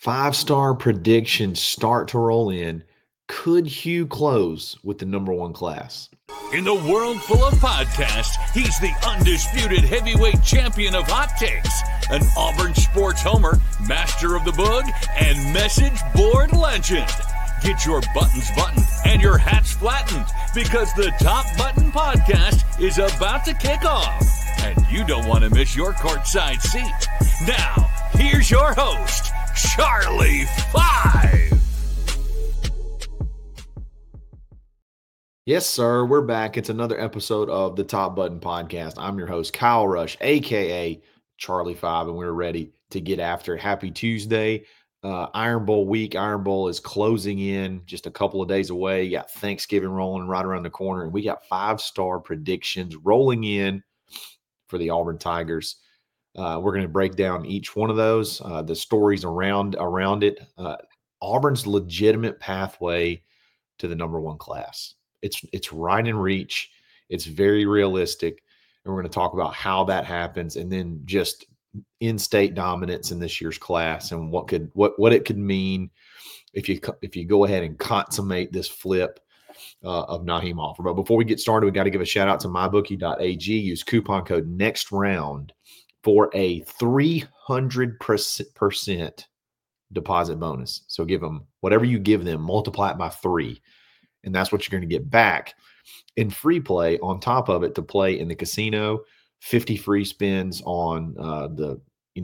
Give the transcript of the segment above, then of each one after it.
Five-star predictions start to roll in. Could Hugh close with the number one class? In the world full of podcasts, he's the undisputed heavyweight champion of hot takes, an Auburn sports homer, master of the boog, and message board legend. Get your buttons buttoned and your hats flattened because the Top Button Podcast is about to kick off, and you don't want to miss your courtside seat. Now, here's your host, Charlie Five. Yes, sir. We're back. It's another episode of the Top Button Podcast. I'm your host, Kyle Rush, a.k.a. Charlie Five, and we're ready to get after it. Happy Tuesday. Iron Bowl week. Iron Bowl is closing in just a couple of days away. You got Thanksgiving rolling right around the corner, and we got five-star predictions rolling in for the Auburn Tigers. We're going to break down each one of those, the stories around it. Auburn's legitimate pathway to the number one class. It's right in reach. It's very realistic, and we're going to talk about how that happens, and then just in-state dominance in this year's class and what it could mean if you go ahead and consummate this flip of Nyheim Hoffer. But before we get started, we got to give a shout out to mybookie.ag. Use coupon code NEXTROUND for a 300% deposit bonus. So give them whatever you give them, multiply it by 3. And that's what you're going to get back in free play on top of it to play in the casino. 50 free spins on the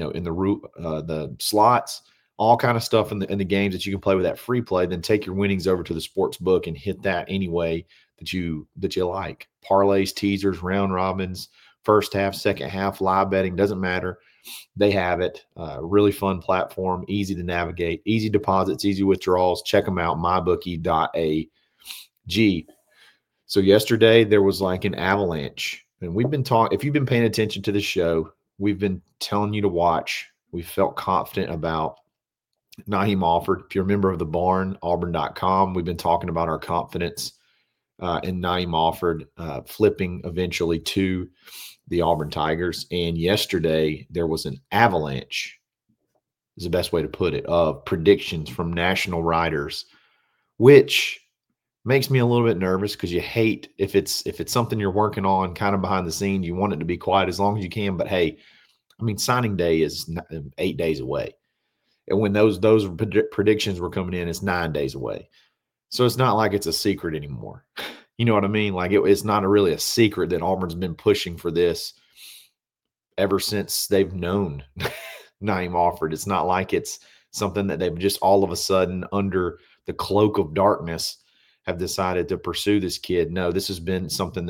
slots, all kind of stuff in the games that you can play with that free play. Then take your winnings over to the sports book and hit that any way that you like. Parlays, teasers, round robins, first half, second half, live betting, doesn't matter. They have it. Really fun platform, easy to navigate, easy deposits, easy withdrawals. Check them out, mybookie.ag. So yesterday there was like an avalanche, and we've been talking. If you've been paying attention to the show, we've been telling you to watch. We felt confident about Nyheim Hoffer. If you're a member of the barn, auburn.com, we've been talking about our confidence in Nyheim Hoffer flipping eventually to the Auburn Tigers. And yesterday there was an avalanche, is the best way to put it, of predictions from national writers, which makes me a little bit nervous because you hate if it's something you're working on kind of behind the scenes, you want it to be quiet as long as you can. But hey, I mean, signing day is 8 days away. And when those predictions were coming in, it's 9 days away. So it's not like it's a secret anymore. You know what I mean? Like it's not really a secret that Auburn's been pushing for this ever since they've known Nyheim Hoffer. It's not like it's something that they've just all of a sudden under the cloak of darkness have decided to pursue this kid. No, this has been something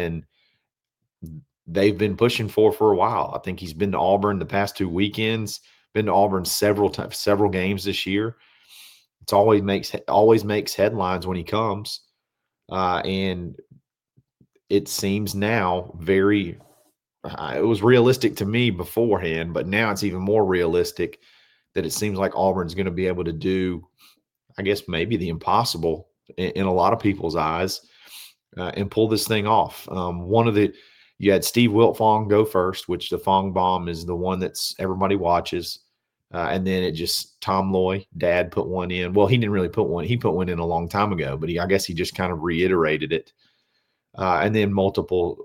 they've been pushing for a while. I think he's been to Auburn the past 2 weekends, been to Auburn several games this year. It's always makes headlines when he comes. And it seems now it was realistic to me beforehand, but now it's even more realistic that it seems like Auburn's going to be able to do, I guess, maybe the impossible in a lot of people's eyes, and pull this thing off. You had Steve Wiltfong go first, which the Fong bomb is the one that's everybody watches. And then Tom Loy, dad, put one in. Well, he didn't really put one. He put one in a long time ago, but I guess he just kind of reiterated it. And then multiple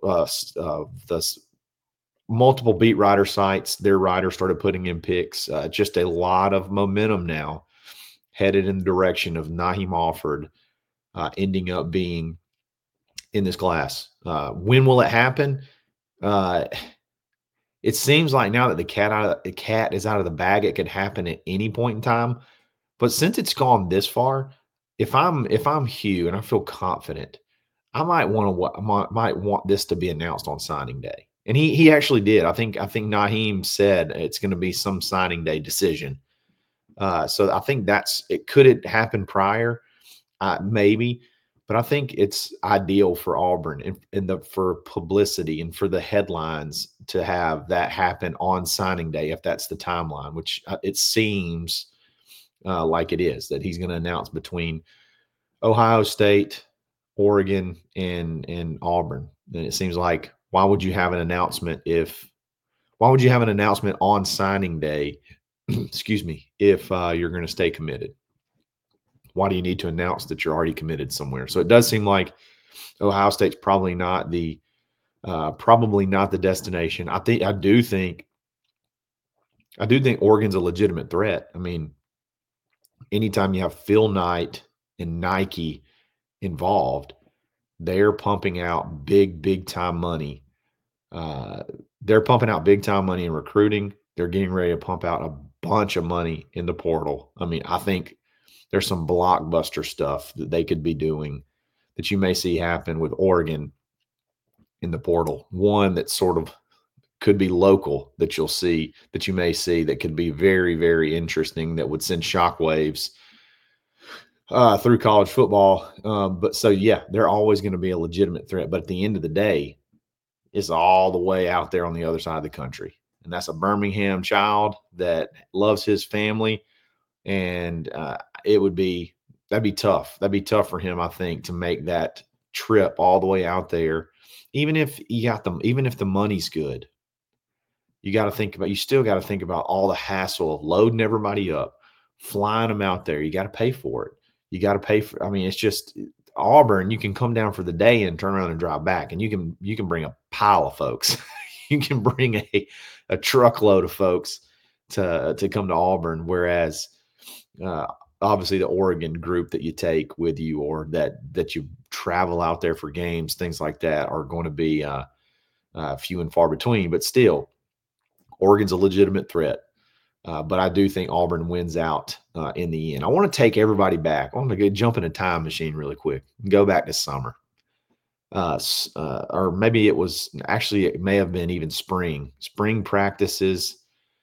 beat writer sites, their writers started putting in picks. Just a lot of momentum now headed in the direction of Nyheim Hoffer ending up being in this class. When will it happen? It seems like now that the cat is out of the bag, it could happen at any point in time. But since it's gone this far, if I'm Hugh and I feel confident, I might want this to be announced on signing day. And he actually did. I think Nyheim said it's going to be some signing day decision. So I think it. Could it happen prior? Maybe, but I think it's ideal for Auburn and for publicity and for the headlines to have that happen on signing day, if that's the timeline, which it seems like it is, that he's going to announce between Ohio State, Oregon, and Auburn. And it seems like, why would you have an announcement on signing day excuse me, if you're going to stay committed? Why do you need to announce that you're already committed somewhere? So it does seem like Ohio State's probably not the destination. I do think Oregon's a legitimate threat. I mean, anytime you have Phil Knight and Nike involved, they're pumping out big time money. They're pumping out big time money in recruiting. They're getting ready to pump out a bunch of money in the portal. I mean, I think there's some blockbuster stuff that they could be doing that you may see happen with Oregon in the portal. One that sort of could be local that you may see that could be very, very interesting, that would send shockwaves through college football. But so, yeah, they're always going to be a legitimate threat. But at the end of the day, it's all the way out there on the other side of the country. And that's a Birmingham child that loves his family. And that'd be tough. That'd be tough for him, I think, to make that trip all the way out there. Even if the money's good, you still got to think about all the hassle of loading everybody up, flying them out there. You got to pay for it. You got to pay for, I mean, it's just Auburn. You can come down for the day and turn around and drive back, and you can bring a pile of folks. You can bring a truckload of folks to come to Auburn. Whereas, obviously the Oregon group that you take with you, or that you travel out there for games, things like that, are going to be few and far between. But still, Oregon's a legitimate threat. But I do think Auburn wins out in the end. I want to take everybody back. I want to jump in a time machine really quick and go back to summer. Or maybe it may have been even spring practices.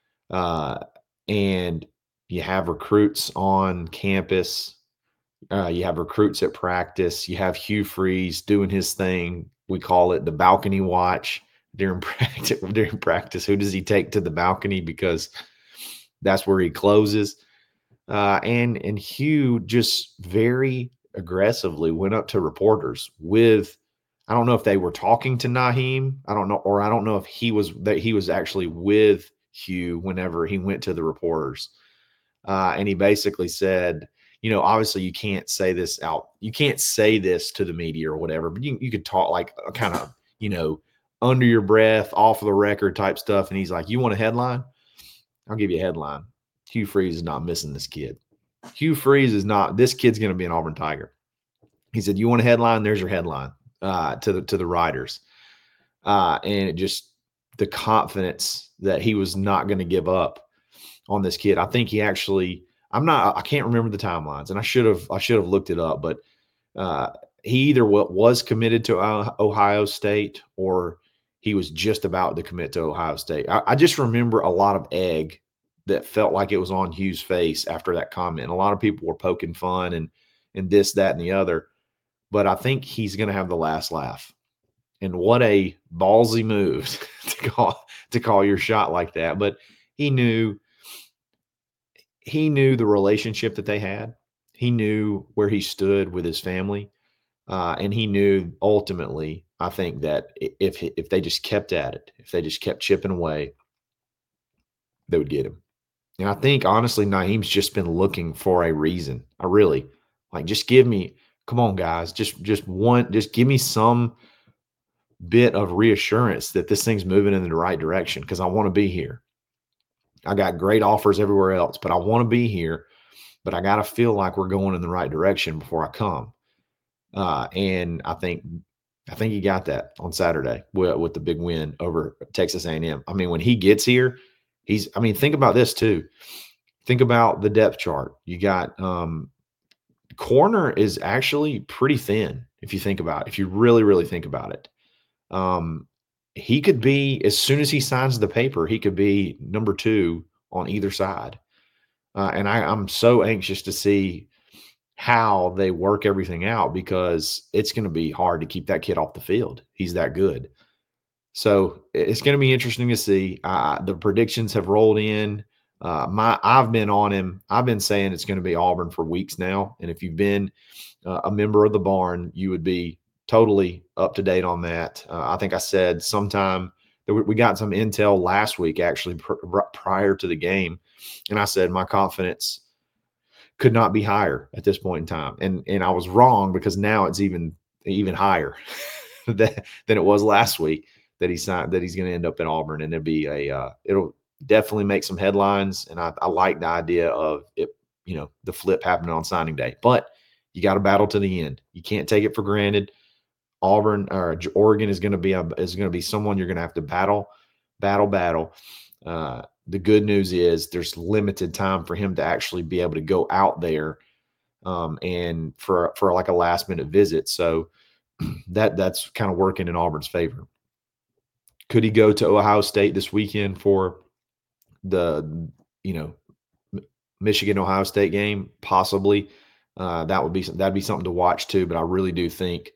And you have recruits on campus. You have recruits at practice. You have Hugh Freeze doing his thing. We call it the balcony watch during practice. Who does he take to the balcony? Because that's where he closes. And Hugh just very aggressively went up to reporters with, I don't know if they were talking to Nyheim. I don't know if he was actually with Hugh whenever he went to the reporters. And he basically said, obviously you can't say this out. You can't say this to the media or whatever, but you could talk like kind of, under your breath, off of the record type stuff. And he's like, you want a headline? I'll give you a headline. Hugh Freeze is not missing this kid. This kid's going to be an Auburn Tiger. He said, you want a headline? There's your headline to the writers. And it just, the confidence that he was not going to give up on this kid. I think he actually, I can't remember the timelines, and I should have looked it up, but he either was committed to Ohio State, or he was just about to commit to Ohio State. I just remember a lot of egg that felt like it was on Hugh's face after that comment. A lot of people were poking fun and this, that, and the other. But I think he's going to have the last laugh. And what a ballsy move to call your shot like that. But he knew the relationship that they had. He knew where he stood with his family. And he knew ultimately, I think, that if they just kept at it, if they just kept chipping away, they would get him. And I think, honestly, Nyheim's just been looking for a reason. I really, just give me, come on, guys, just give me some bit of reassurance that this thing's moving in the right direction, because I want to be here. I got great offers everywhere else, but I want to be here. But I got to feel like we're going in the right direction before I come. And I think he got that on Saturday with the big win over Texas A&M. I mean, when he gets here, think about this too. Think about the depth chart. You got corner is actually pretty thin if you really, really think about it. He could be, as soon as he signs the paper, he could be number 2 on either side. And I'm so anxious to see how they work everything out, because it's going to be hard to keep that kid off the field. He's that good. So it's going to be interesting to see. The predictions have rolled in. I've been on him. I've been saying it's going to be Auburn for weeks now. And if you've been a member of the barn, you would be totally up to date on that. I think I said sometime that we got some intel last week, actually, prior to the game, And I said my confidence could not be higher at this point in time. And I was wrong, because now it's even higher than it was last week that he's going to end up in Auburn, and it'll definitely make some headlines. And I like the idea of it, the flip happening on signing day, but you got to battle to the end. You can't take it for granted. Auburn or Oregon is going to be someone you're going to have to battle. The good news is there's limited time for him to actually be able to go out there and for like a last minute visit. So that's kind of working in Auburn's favor. Could he go to Ohio State this weekend for the, Michigan-Ohio State game? Possibly. That'd be something to watch too, but I really do think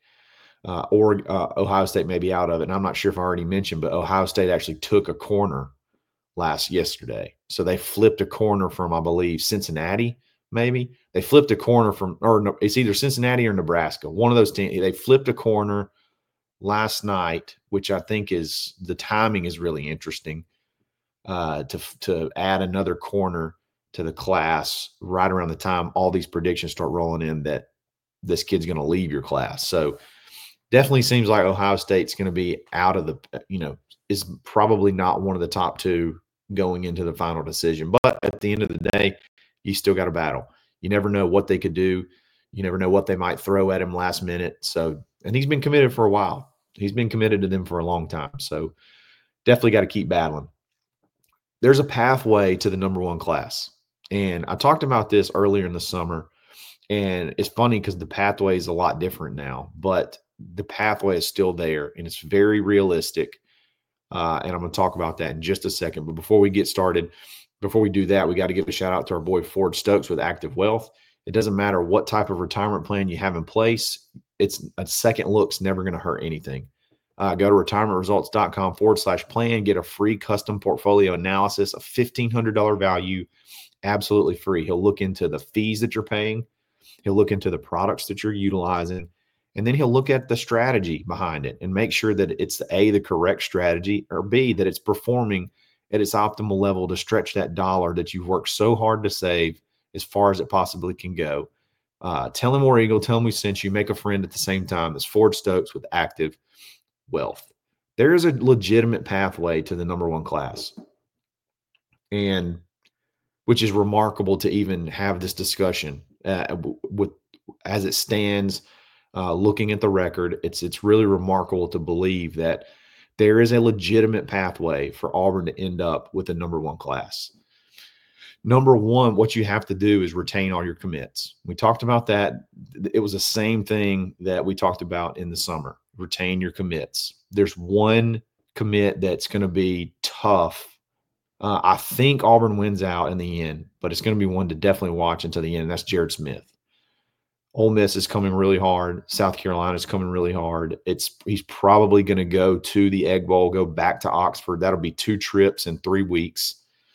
Ohio State may be out of it. And I'm not sure if I already mentioned, but Ohio State actually took a corner yesterday. So they flipped a corner from, I believe, Cincinnati, maybe. They flipped a corner from, it's either Cincinnati or Nebraska. One of those teams. They flipped a corner last night, which I think is, the timing is really interesting, to add another corner to the class right around the time all these predictions start rolling in that this kid's going to leave your class. So definitely seems like Ohio State's going to be out of the, is probably not one of the top two going into the final decision. But at the end of the day, you still got to battle. You never know what they could do. You never know what they might throw at him last minute. So, and he's been committed for a while. He's been committed to them for a long time. So definitely got to keep battling. There's a pathway to the number one class. And I talked about this earlier in the summer. And it's funny because the pathway is a lot different now, but the pathway is still there, and it's very realistic. And I'm going to talk about that in just a second. But before we get started, before we do that, we got to give a shout out to our boy Ford Stokes with Active Wealth. It doesn't matter what type of retirement plan you have in place. It's a second look's never going to hurt anything. Go to retirementresults.com/plan, get a free custom portfolio analysis of $1,500 value, absolutely free. He'll look into the fees that you're paying. He'll look into the products that you're utilizing. And then he'll look at the strategy behind it and make sure that it's the correct strategy, or B, that it's performing at its optimal level to stretch that dollar that you've worked so hard to save as far as it possibly can go. Tell him War Eagle, tell him we sent you, make a friend at the same time. It's Ford Stokes with Active Wealth. There is a legitimate pathway to the number one class, and which is remarkable to even have this discussion with as it stands. Looking at the record, it's really remarkable to believe that there is a legitimate pathway for Auburn to end up with a number one class. Number one, what you have to do is retain all your commits. We talked about that. It was the same thing that we talked about in the summer. Retain your commits. There's one commit that's going to be tough. I think Auburn wins out in the end, but it's going to be one to definitely watch until the end. And that's Jared Smith. Ole Miss is coming really hard. South Carolina is coming really hard. He's probably going to go to the Egg Bowl, go back to Oxford. That'll be 2 trips in 3 weeks.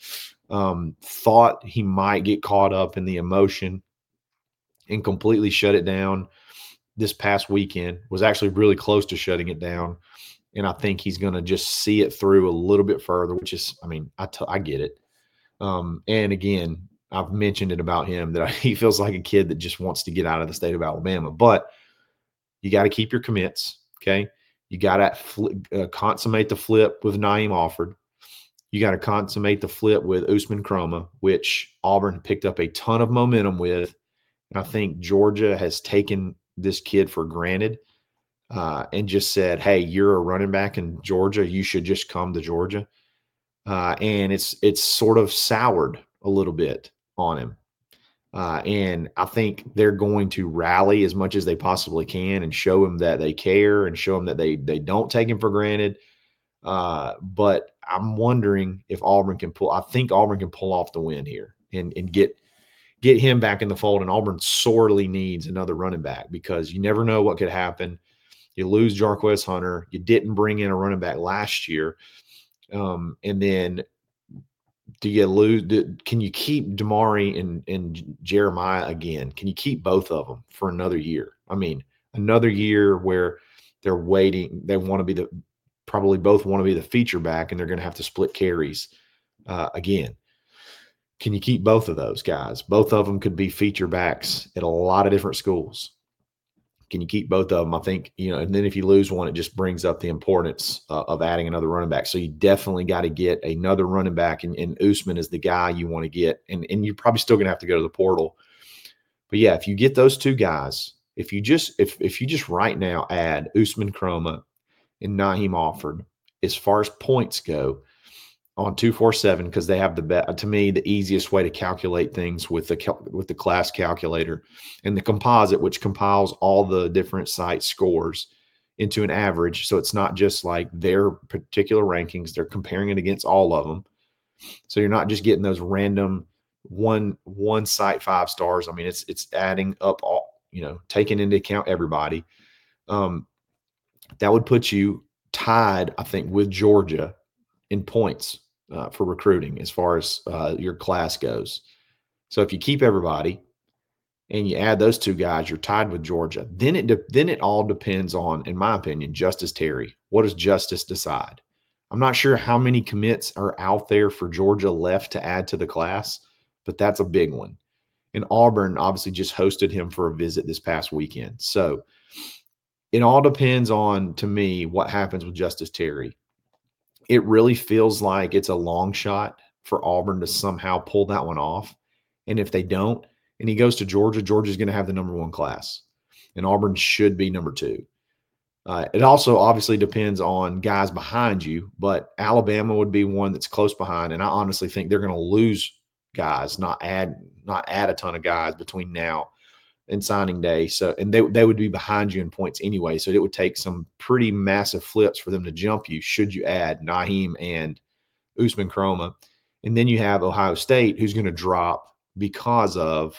Thought he might get caught up in the emotion and completely shut it down this past weekend. Was actually really close to shutting it down. And I think he's going to just see it through a little bit further, which is, I get it. And again, I've mentioned it about him that he feels like a kid that just wants to get out of the state of Alabama. But you got to keep your commits, okay? You got to consummate the flip with Naeem Offord. You got to consummate the flip with Usman Kroma, which Auburn picked up a ton of momentum with. And I think Georgia has taken this kid for granted and just said, hey, you're a running back in Georgia. You should just come to Georgia. And it's sort of soured a little bit on him. And I think they're going to rally as much as they possibly can and show him that they care and show him that they don't take him for granted. But I'm wondering if Auburn can pull. I think Auburn can pull off the win here and get him back in the fold. And Auburn sorely needs another running back because you never know what could happen. You lose Jarquez Hunter. You didn't bring in a running back last year. And then can you keep Damari and Jeremiah again? Can you keep both of them for another year? Another year where they're waiting. They want to be probably both want to be the feature back, and they're going to have to split carries again. Can you keep both of those guys? Both of them could be feature backs at a lot of different schools. Can you keep both of them? I think, and then if you lose one, it just brings up the importance of adding another running back. So you definitely got to get another running back, and Usman is the guy you want to get. And you're probably still going to have to go to the portal. But yeah, if you get those two guys, if you just right now add Usman Kroma and Naheem Offord, as far as points go, on 247, because they have to me, the easiest way to calculate things with the class calculator and the composite, which compiles all the different site scores into an average. So it's not just like their particular rankings. They're comparing it against all of them. So you're not just getting those random one site 5 stars. I mean, it's adding up all, taking into account everybody. That would put you tied, I think, with Georgia in points for recruiting as far as your class goes. So if you keep everybody and you add those two guys, you're tied with Georgia. Then it all depends on, in my opinion, Justice Terry. What does Justice decide? I'm not sure how many commits are out there for Georgia left to add to the class, but that's a big one. And Auburn obviously just hosted him for a visit this past weekend. So it all depends on, to me, what happens with Justice Terry. It really feels like it's a long shot for Auburn to somehow pull that one off. And if they don't, and he goes to Georgia, Georgia's going to have the number 1 class. And Auburn should be number 2. It also obviously depends on guys behind you, but Alabama would be one that's close behind. And I honestly think they're going to lose guys, not add a ton of guys between now and signing day. So, and they would be behind you in points anyway. So it would take some pretty massive flips for them to jump you should you add Naheem and Usman Kroma. And then you have Ohio State, who's going to drop because of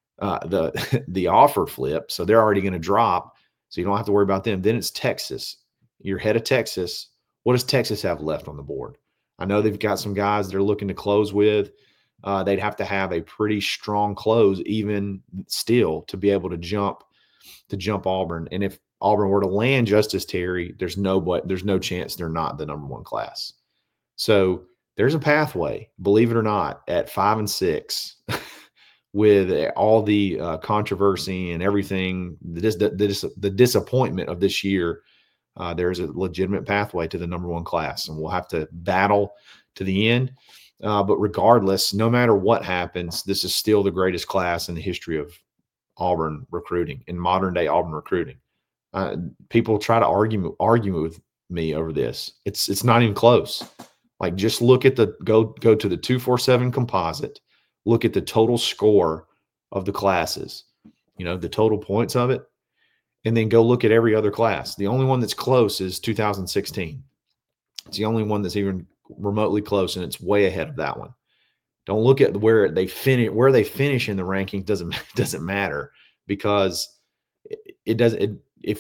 the offer flip. So they're already going to drop. So you don't have to worry about them. Then it's Texas. You're ahead of Texas. What does Texas have left on the board? I know they've got some guys they're looking to close with. They'd have to have a pretty strong close even still to be able to jump Auburn. And if Auburn were to land Justice Terry, there's no chance they're not the number 1 class. So there's a pathway, believe it or not, at 5 and 6 with all the controversy and everything, the disappointment of this year. There's a legitimate pathway to the number 1 class, and we'll have to battle to the end. But regardless, no matter what happens, this is still the greatest class in the history of Auburn recruiting, in modern day Auburn recruiting. People try to argue with me over this. It's not even close. Like, just look at go to the 247 composite, look at the total score of the classes, the total points of it, and then go look at every other class. The only one that's close is 2016. It's the only one that's even remotely close, and it's way ahead of that one. Don't look at where they finish in the rankings. Doesn't matter, because it doesn't. If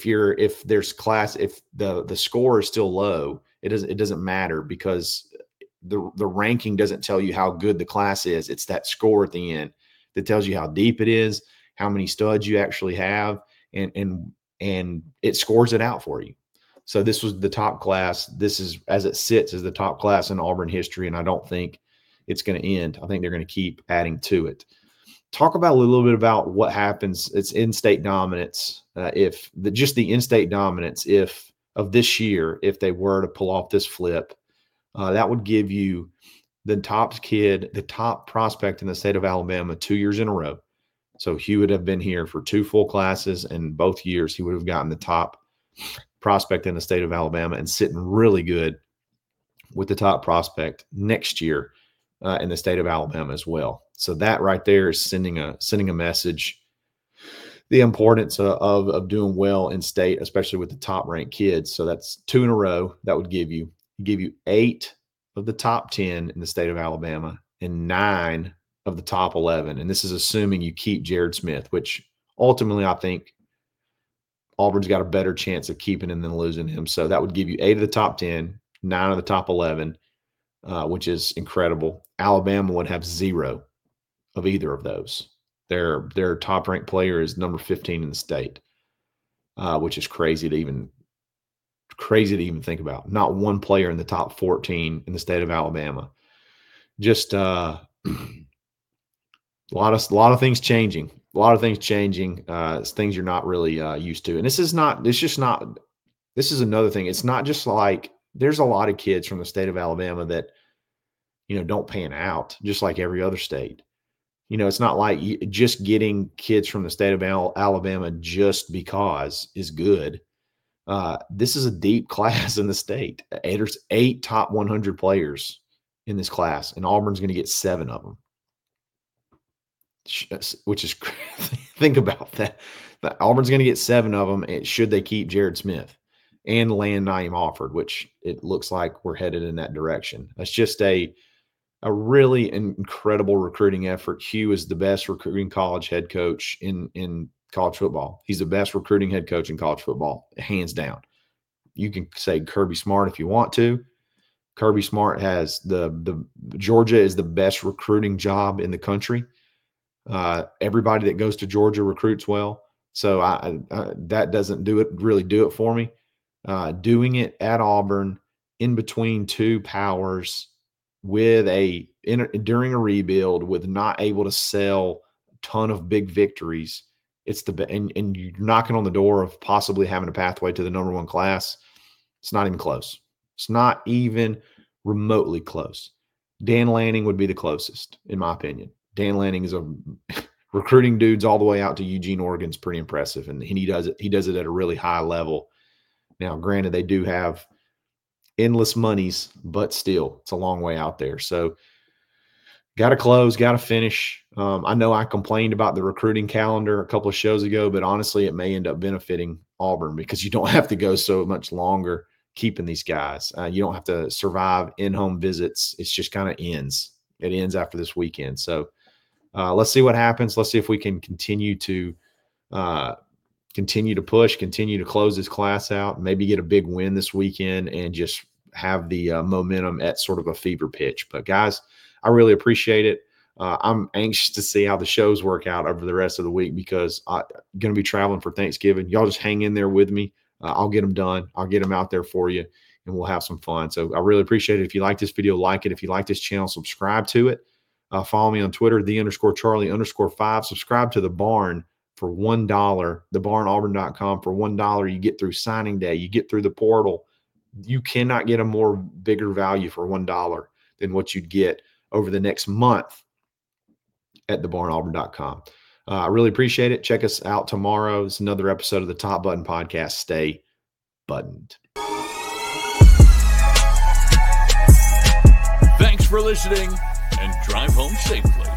the score is still low, it doesn't matter, because the ranking doesn't tell you how good the class is. It's that score at the end that tells you how deep it is, how many studs you actually have, and it scores it out for you. So this was the top class. This is, as it sits, as the top class in Auburn history, and I don't think it's going to end. I think they're going to keep adding to it. Talk about a little bit about what happens. It's in-state dominance. Just the in-state dominance of this year, if they were to pull off this flip, that would give you the top prospect in the state of Alabama 2 years in a row. So he would have been here for 2 full classes, and both years he would have gotten the top prospect in the state of Alabama, and sitting really good with the top prospect next year in the state of Alabama as well. So that right there is sending a message, the importance of doing well in state, especially with the top ranked kids. So that's 2 in a row. That would give you 8 of the top 10 in the state of Alabama and 9 of the top 11. And this is assuming you keep Jared Smith, which ultimately I think Auburn's got a better chance of keeping him than losing him. So that would give you 8 of the top 10, 9 of the top 11, which is incredible. Alabama would have 0 of either of those. Their top-ranked player is number 15 in the state, which is crazy to even think about. Not one player in the top 14 in the state of Alabama. Just A lot of things changing. A lot of things changing. Things you're not really used to. And this is another thing. It's not just like there's a lot of kids from the state of Alabama that, don't pan out just like every other state. It's not like just getting kids from the state of Alabama just because is good. This is a deep class in the state. There's 8 top 100 players in this class, and Auburn's going to get 7 of them. Which is, think about that. Auburn's going to get 7 of them, should they keep Jared Smith and land Naeem Offord, which it looks like we're headed in that direction. That's just a really incredible recruiting effort. Hugh is the best recruiting college head coach in college football. He's the best recruiting head coach in college football, hands down. You can say Kirby Smart if you want to. Kirby Smart has the Georgia is the best recruiting job in the country. Everybody that goes to Georgia recruits well. So that doesn't really do it for me. Doing it at Auburn in between 2 powers during a rebuild with not able to sell a ton of big victories. And you're knocking on the door of possibly having a pathway to the number 1 class. It's not even close. It's not even remotely close. Dan Lanning would be the closest, in my opinion. Dan Lanning is recruiting dudes all the way out to Eugene, Oregon. Is pretty impressive, and he does it at a really high level. Now, granted, they do have endless monies, but still, it's a long way out there. So, got to close, got to finish. I know I complained about the recruiting calendar a couple of shows ago, but honestly, it may end up benefiting Auburn because you don't have to go so much longer keeping these guys. You don't have to survive in-home visits. It's just kind of ends. It ends after this weekend. So let's see what happens. Let's see if we can continue to push, continue to close this class out, maybe get a big win this weekend and just have the momentum at sort of a fever pitch. But guys, I really appreciate it. I'm anxious to see how the shows work out over the rest of the week because I'm going to be traveling for Thanksgiving. Y'all just hang in there with me. I'll get them done. I'll get them out there for you, and we'll have some fun. So I really appreciate it. If you like this video, like it. If you like this channel, subscribe to it. Follow me on Twitter, _Charlie_5. Subscribe to The Barn for $1, thebarnauburn.com for $1. You get through signing day. You get through the portal. You cannot get a bigger value for $1 than what you'd get over the next month at thebarnauburn.com. I really appreciate it. Check us out tomorrow. It's another episode of the Top Button Podcast. Stay buttoned. Thanks for listening and drive home safely.